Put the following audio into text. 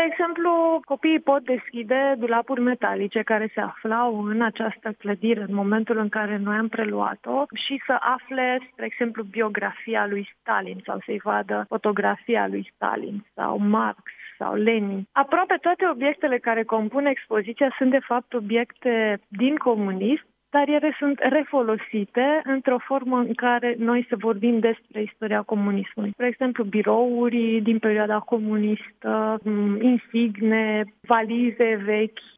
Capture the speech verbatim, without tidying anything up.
exemplu, copiii pot deschide dulapuri metalice care se aflau în această clădire în momentul în care noi am preluat-o și să afle, spre exemplu, biografia lui Stalin sau să-i vadă fotografia lui Stalin sau Marx sau Lenin. Aproape toate obiectele care compun expoziția sunt de fapt obiecte din comunism, dar ele sunt refolosite într-o formă în care noi să vorbim despre istoria comunismului. Spre exemplu, birouri din perioada comunistă, insigne, valize vechi.